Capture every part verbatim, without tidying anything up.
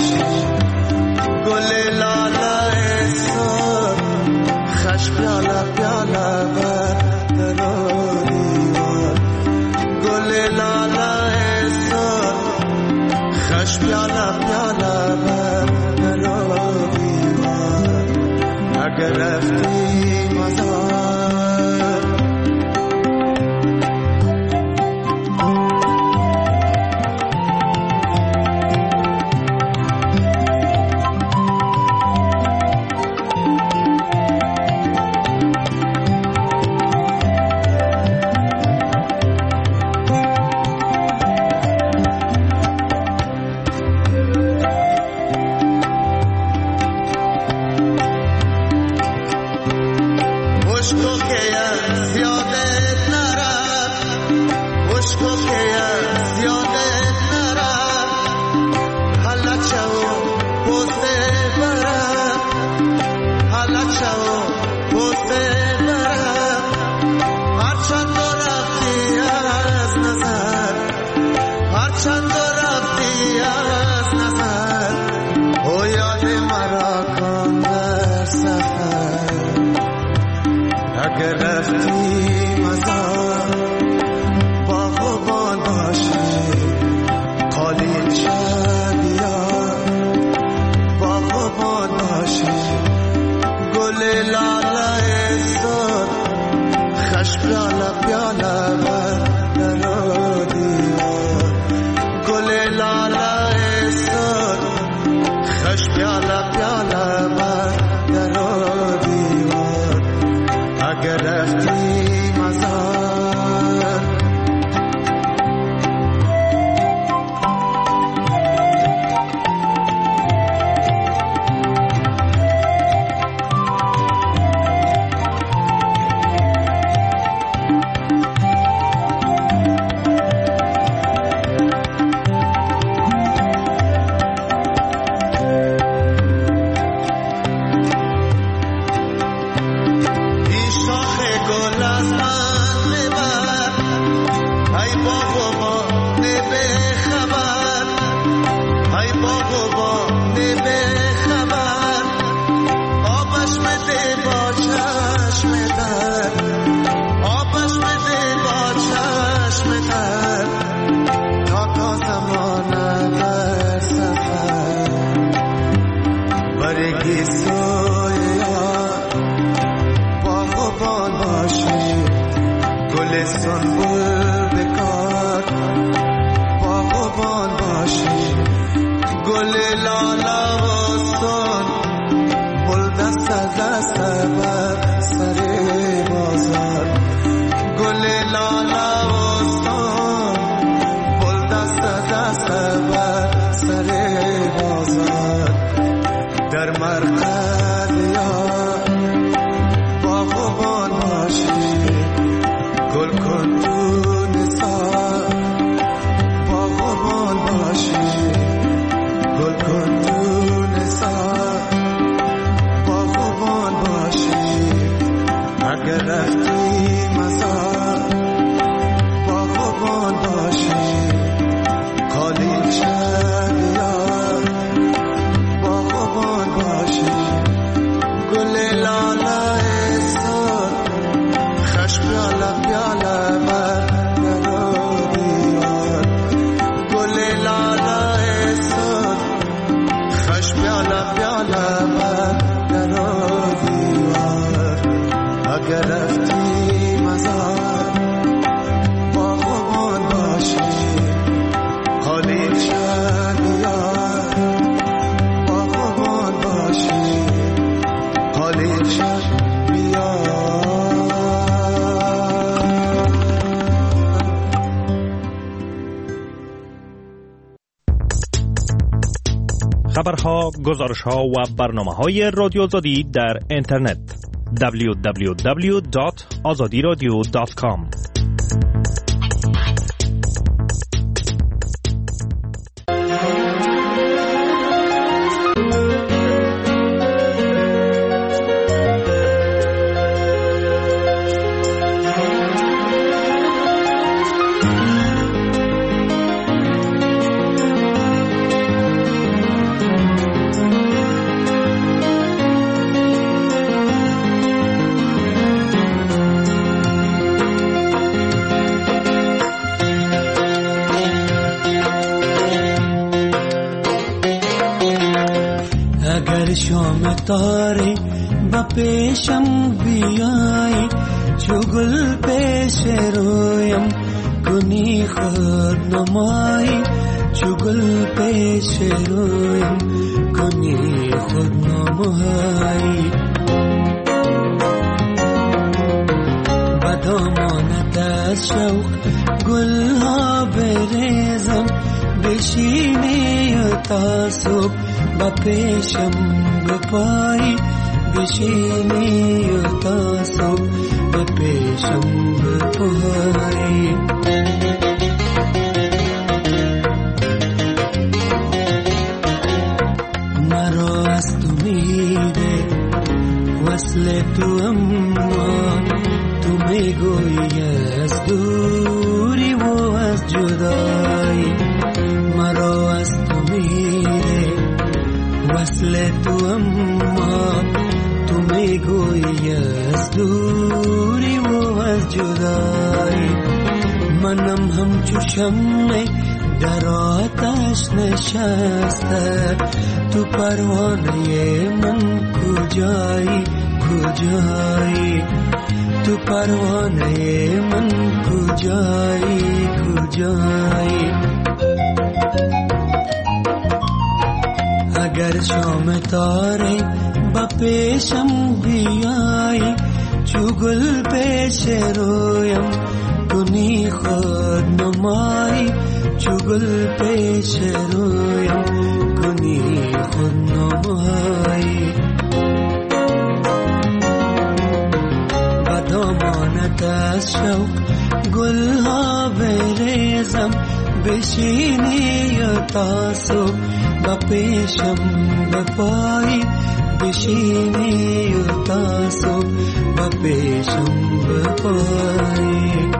باشی گل لاله سر خش پیاله پیاله بر دراری گل لاله سر خش پیاله پیاله بر دراری اگر رفتی مزار خبرها، گزارش‌ها و برنامه‌های رادیو آزادی در اینترنت دبلیو دبلیو دبلیو دات آزادی رادیو دات کام. اگر شام تاره با پیشم بیایی چو گل پیش رویم کنی خود نمایی چو گل پیش رویم کنی خود نمایی با دامانت از شوق گل ها بریزم بشینی تا صبح با پیشم بپایی بشینی تا صبح با پیشم بپایی مرا از تو میده وصل تو اما تو میگویی از دوری و از جدایی مرا از تو میده وصل تو اما تو میگویی از دوری و از جدایی منم همچو شمع در آتش نشسته تو پروانه من کجایی کجایی تو پروانه من کجایی کجایی اگر شام تاره با پیشم بیایی چو گل پیش رویم کنی خود نمایی چو گل پیش رویم کنی خود نمایی با دامانت از شوق گل ها بریزم بشینی تا صبح با پیشم بپایی بشینی تا صبح با پیشم بپایی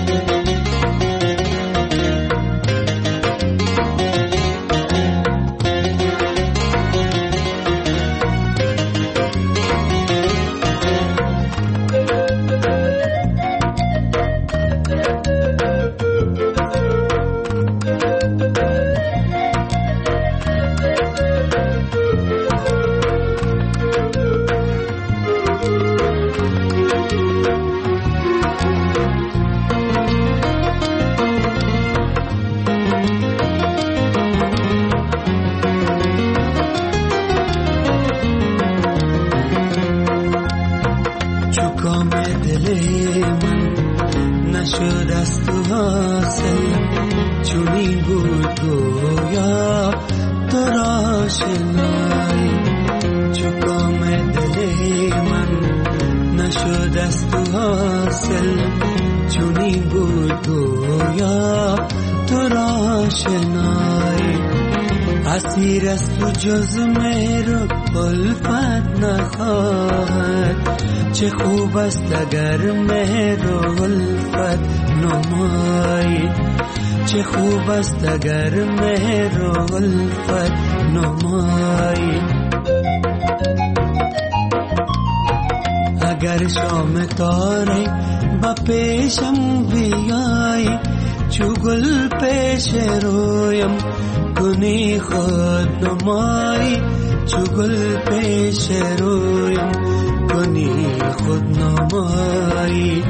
اسیر است تو جز میرو الفت نخواهد چه خوب است اگر میرو الفت نمایی چه خوب است اگر میرو الفت نمایی اگر شام تاره با پیشم بیایی چو گل پیش رویم کنی خود نمایی چو گل پیش رویم کنی خود نمایی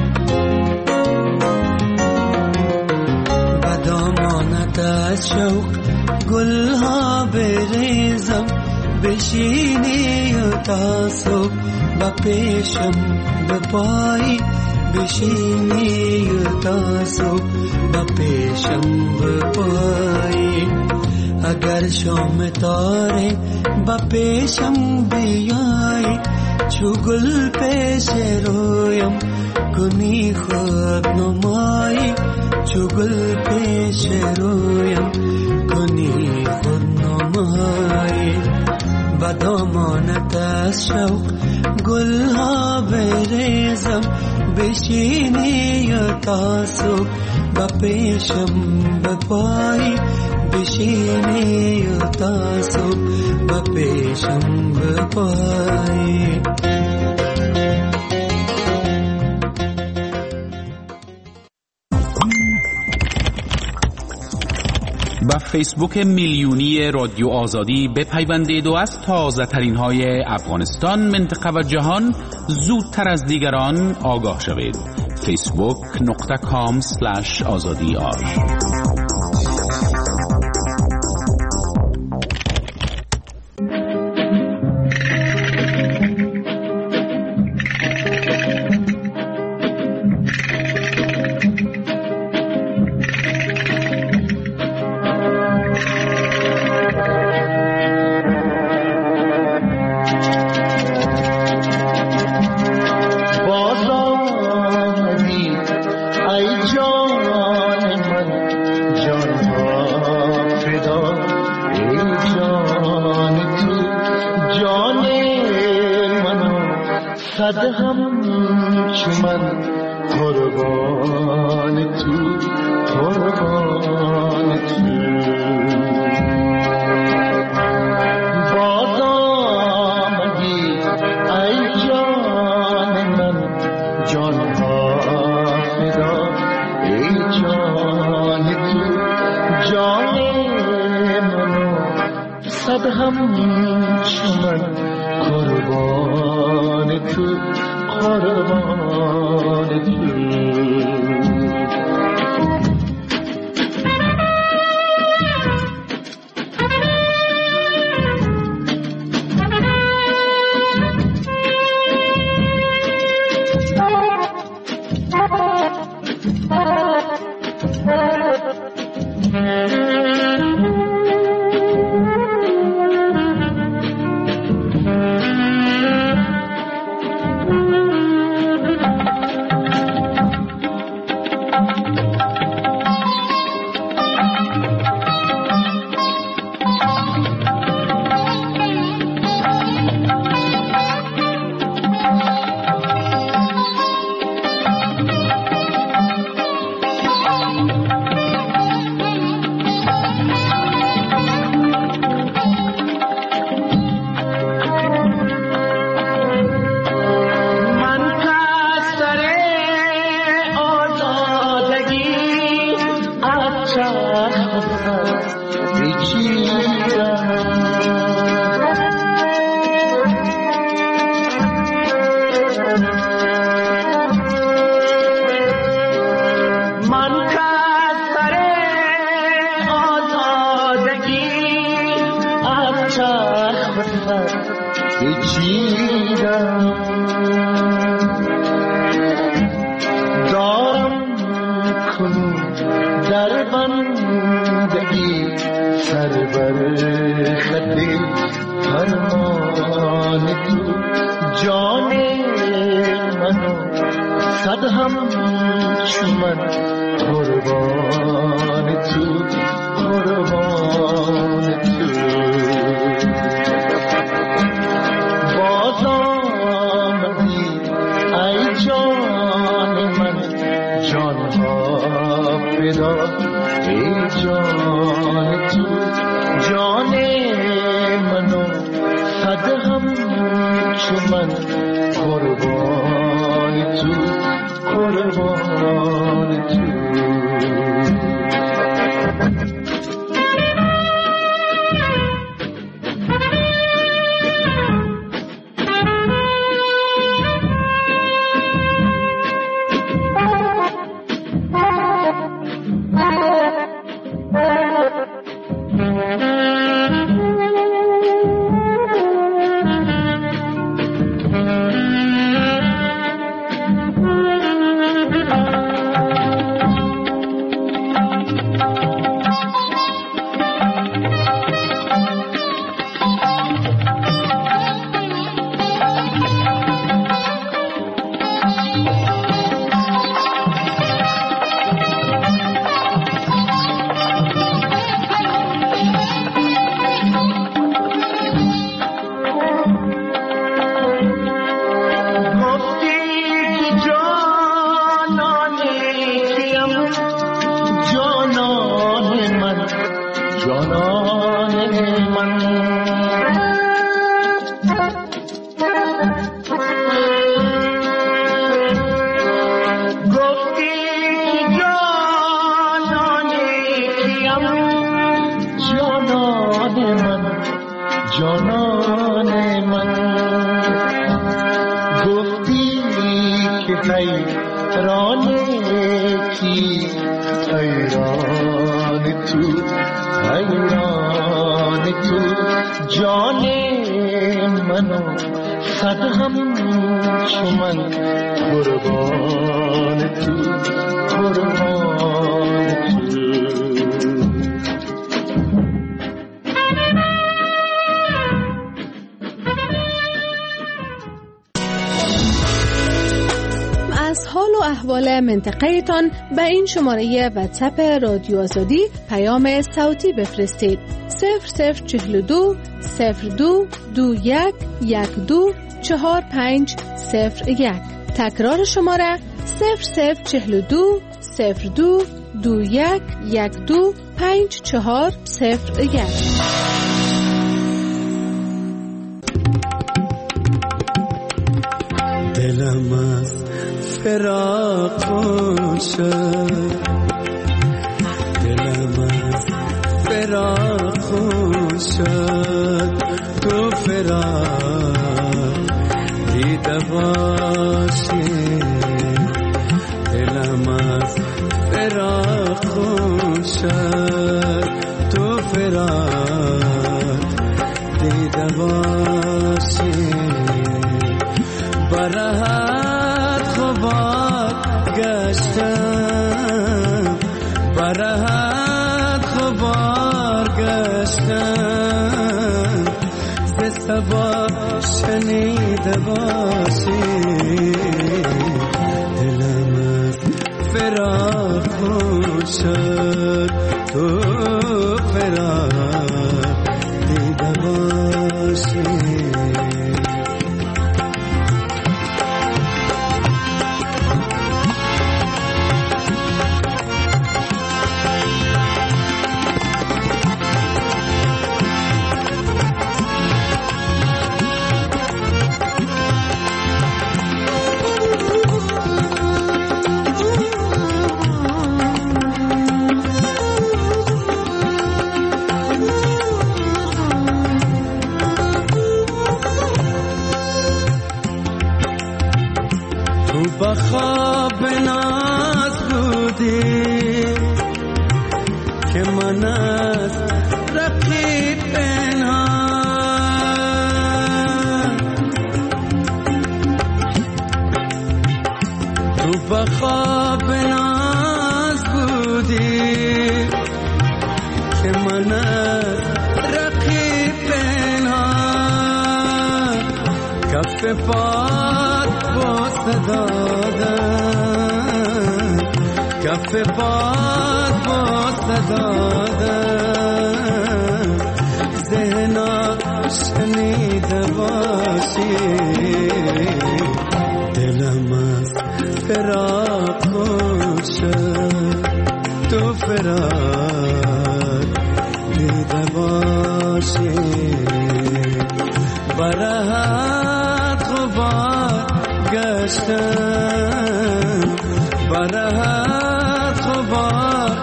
با دامانت از شوق گل ها بریزم بشینی تا صبح با پیشم بپایی بشینی تا صبح با پیشم بپایی اگر شام تاره با پیشم بیایی چو گل پیش رویم کنی خود نمایی چو گل پیش رویم کنی خود نمایی با دامانت از شوق گل ها بریزم بشینی تا صبح با پیشم بپایی بشینی تا صبح با پیشم بپایی با فیسبوک میلیونی رادیو آزادی بپیوندید و از تازه ترین های افغانستان، منطقه و جهان زودتر از دیگران آگاه شوید. فیسبوک نقطه کام سلش آزادی آر. من گفتی که حیران کی حیران تو حیران تو جان منو صد هم چو من قربان تو قربان تو از حال و احوال منطقه تان به این شماره واتساپ رادیو آزادی پیام صوتی بفرستید. صفر صفر چهل و دو صفر دو دو یک یک دو چهار پنج صفر یک. تکرار شماره صفر صفر چهل و دو صفر دو دو یک یک دو پنج چهار صفر یک. دلم از فراق شد، دلم از فراق شد، تو فراق دیده باشی. دلم از فراق شد، تو فراق دیده باشی. برهت خواب گشتم، برهت خواب گشتم، ز صبا شنیده باشی. دلم از فراق شد، تو فراق دیده باشی. بخواب ناز بودی که من از رقیب پنهان، تو بخواب ناز بودی که من از رقیب پنهان. کف پات بوسه دادم، کف پات بوسه دادم، ذهنا شنیده باشی. دلم از فراق شد، تو فراق دیده باشی. برهت خواب گشتم، برهت خواب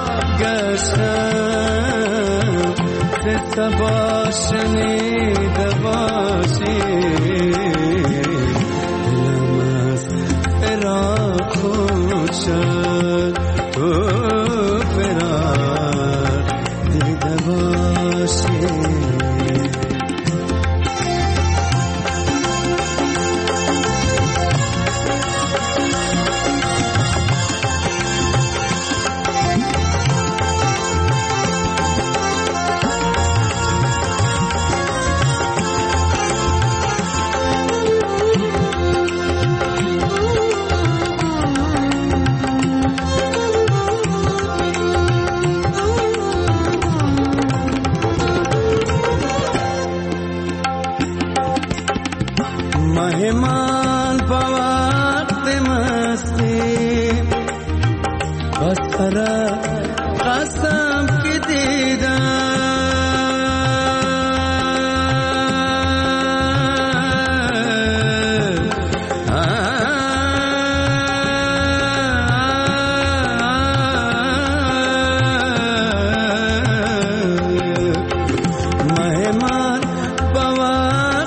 گشتم، ز صبا شنیده باشی. دلم از فراق شد، تو فراق دیده باشی. مهمان با وقت مستی بس طرف قسم که دیدم. مهمان با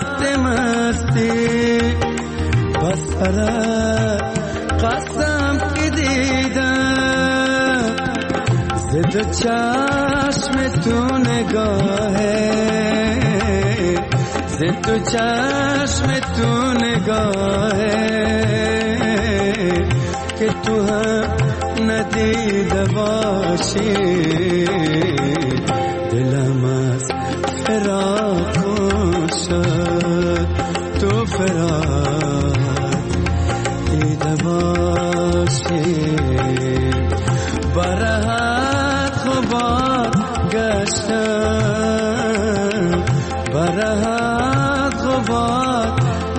دو چشم تو نگاهه ز دو چشم تو نگاهه که تو هم ندیده باشی دلم از فراق شد تو فراق دیده باشی برهت خوبات گشتم برهت خوبات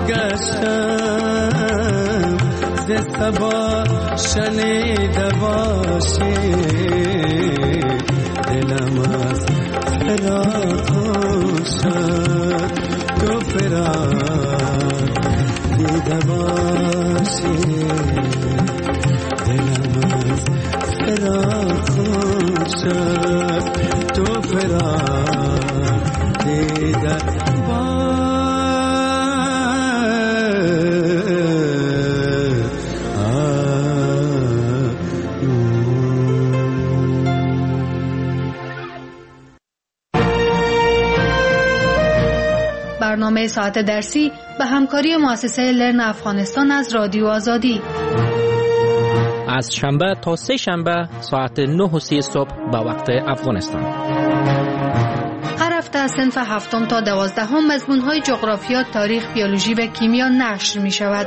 گشتم ز سبا شنیده باشی دلم از فراق شد تو فراق دیده باشی دلم از فراق شد تو فراق دیده برنامه ساعت درسی به همکاری مؤسسه لرن افغانستان از رادیو آزادی از شنبه تا سه شنبه ساعت نه و سی صبح به وقت افغانستان. هر هفته از صنف هفتم تا دوازدهم مضمون‌های جغرافیا، تاریخ، بیولوژی و کیمیا نشر می شود.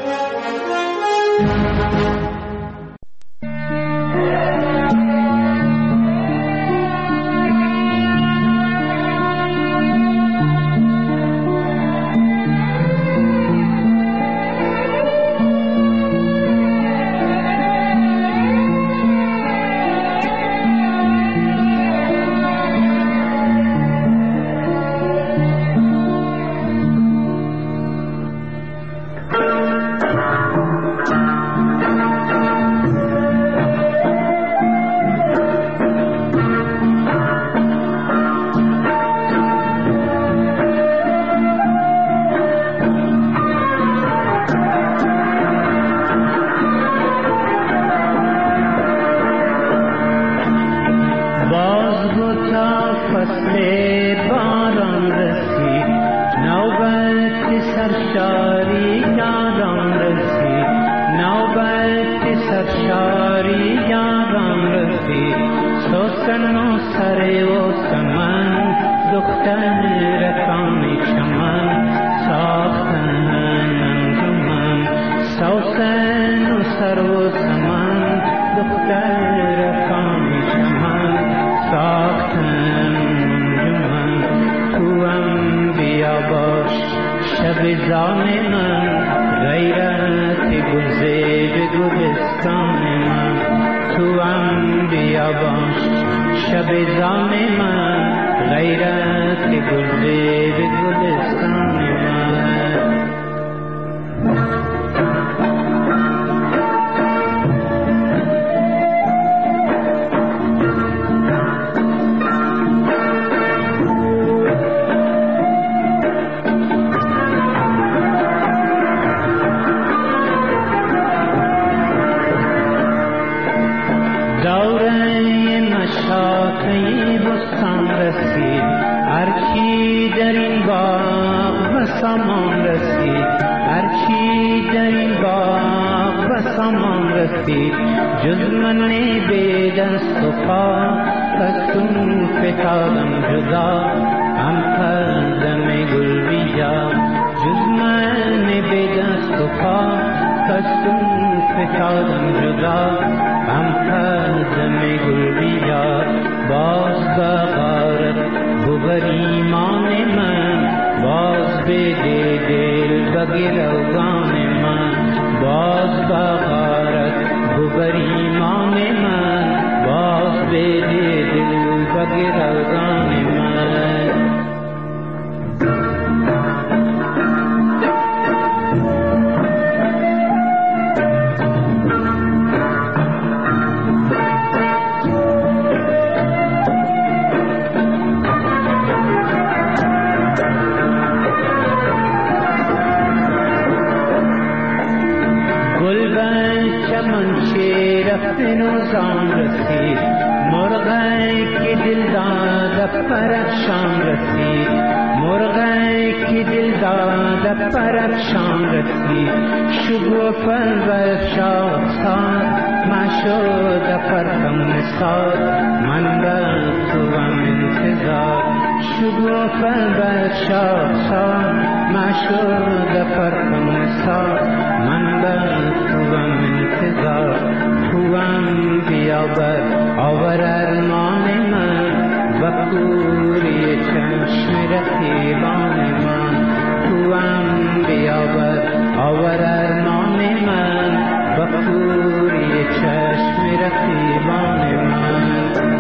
مرغی که دل داده پرفشان رسید، مرغی که دل داده پرفشان رسید، شگوفن بر شاخسار مشود پرکم نساد، من بر توام انتظار. شگوفن بر شاخسار مشود پرکم نساد، من بر توام انتظار. توام بیاور آور ارمان من و کوری چشم رقیبان من. توام بیاور آور ارمان من و کوری چشم رقیبان من.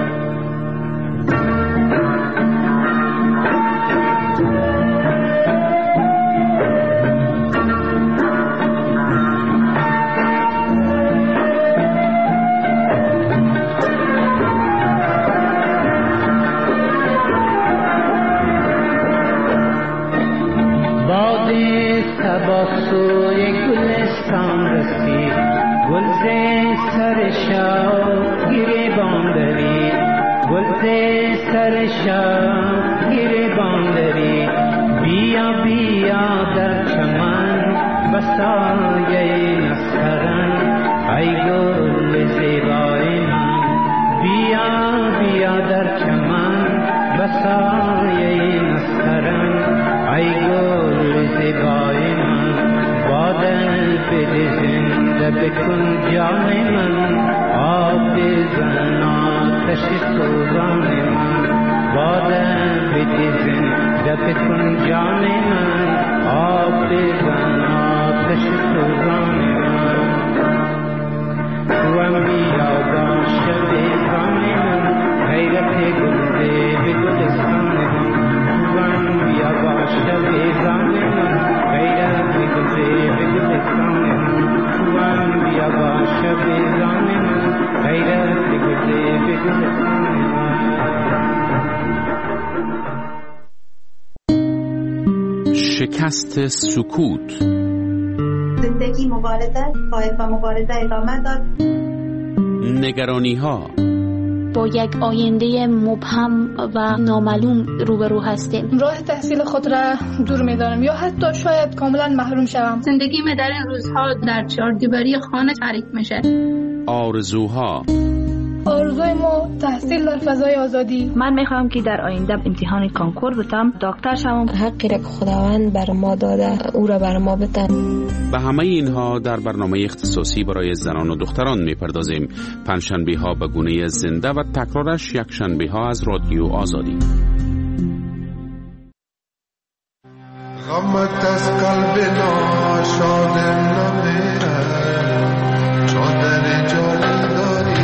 سوی گلستان رسید، گلز سر شاه گریبان دارید، گلز سر شاه گریبان دارید. بیا بیا در چمن بسایه نسترن، ای گل زیبای من. بیا بیا در چمن بسایه نسترن، ای گل زیبای من. بادل بده زنده بکن جان من، آب بزن آتش سوزان من. بادل بده زنده بکن جان من، آب بزن آتش سوزان من. توام بیا باش بیزان من، غیرت گلده به گلستان من. توام بیا باش بیزان من، غیرت گلده به گلستان من. توام بیا باش بیزان من، غیرت گلده به گلستان من. شکست سکوت. زندگی مبارزه، باید با مبارزه ادامه داد. نگرانی ها. با یک آینده مبهم و نامعلوم روبرو هستیم. راه تحصیل خود را دور می‌دانم یا حتی شاید کاملا محروم شوم. زندگی من در این روزها در چهاردیواری خانه تعریف میشه. آرزوها. آرزوی ما تحصیل در فضای آزادی. من میخوام که در آینده امتحان کانکور بتم، دکتر شوم. حقی را که خداوند بر ما داده او را بر ما بده. به همه اینها در برنامه اختصاصی برای زنان و دختران میپردازیم. پنجشنبه ها به گونه زنده و تکرارش یک شنبه ها از رادیو آزادی. غمت از قلب ناشاد نمیره، چادر جانی داری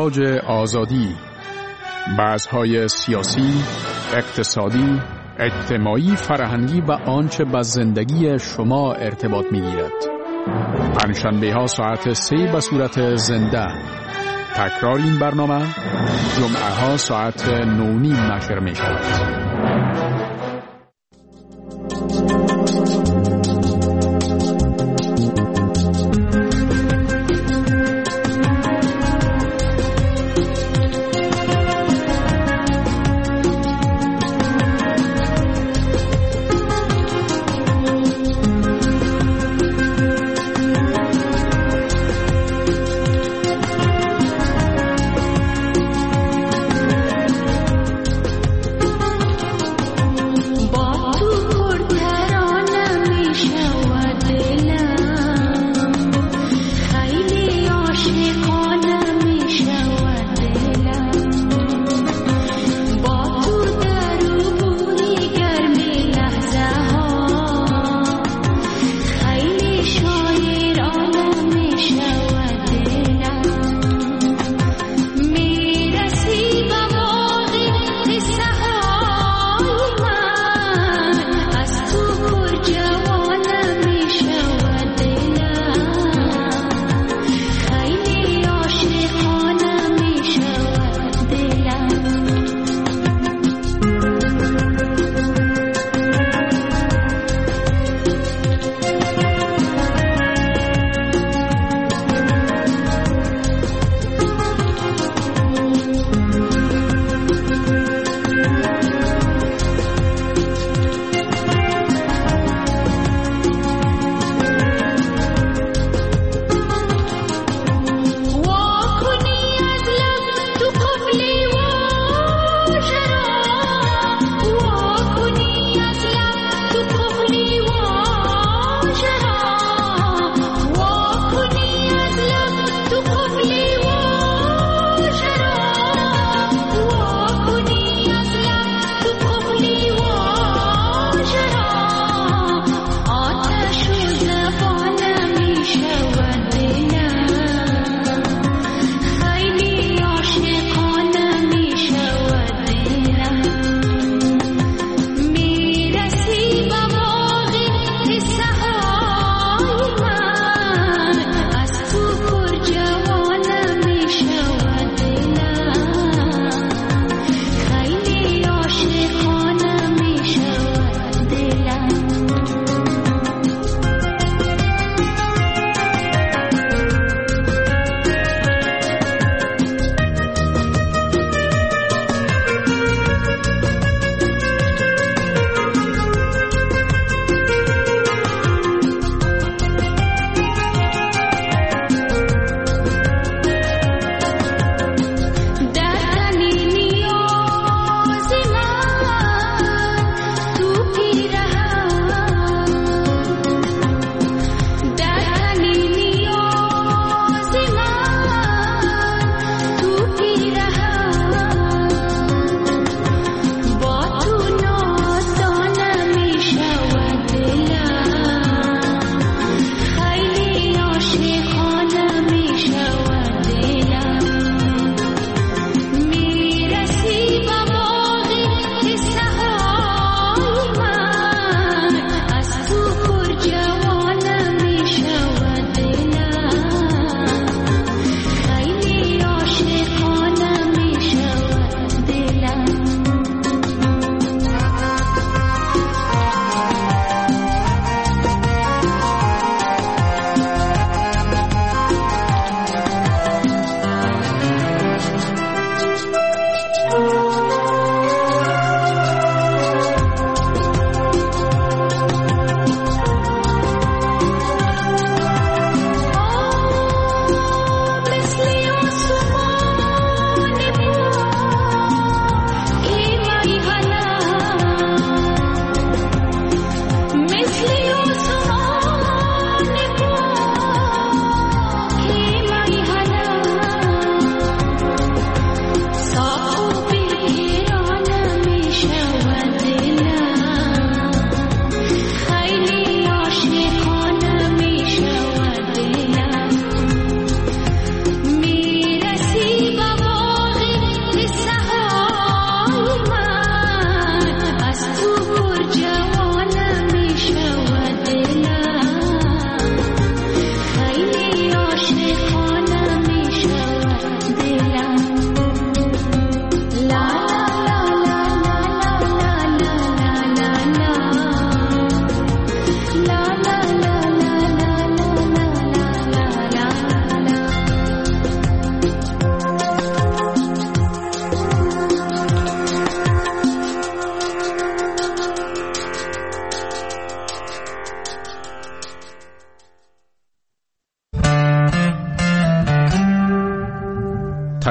تاراج آزادی، بحث‌های سیاسی، اقتصادی، اجتماعی، فرهنگی و آنچه با زندگی شما ارتباط می‌گیرد. پنجشنبه ها ساعت سه به صورت زنده. تکرار این برنامه جمعه ها ساعت نو نیم نشر می شود.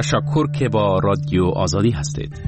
تشکر که با رادیو آزادی هستید.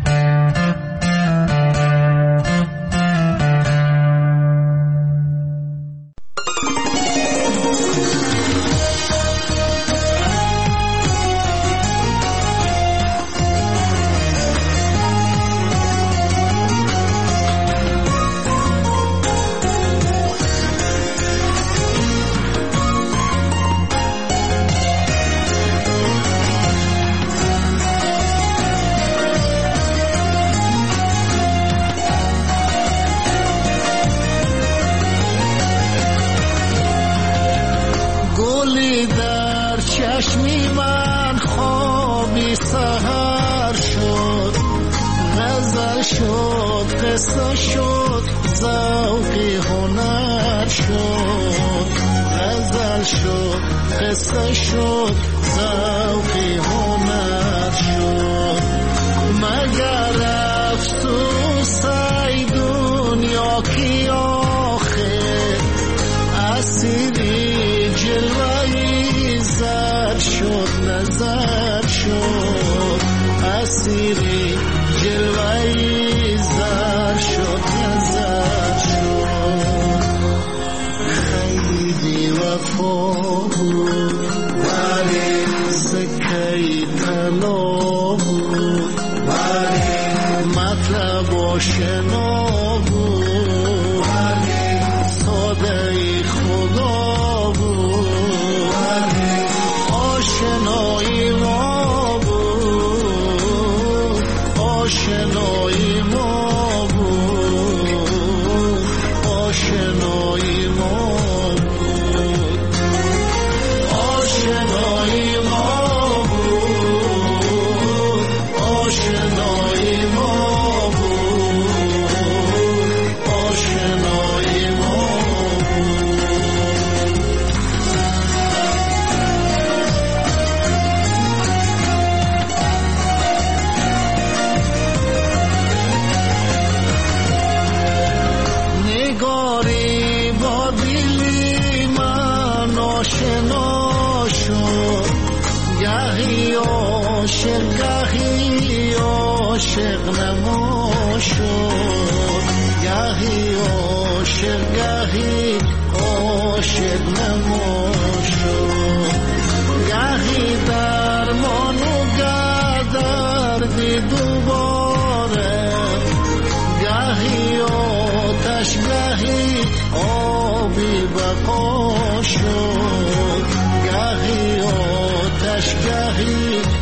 گهی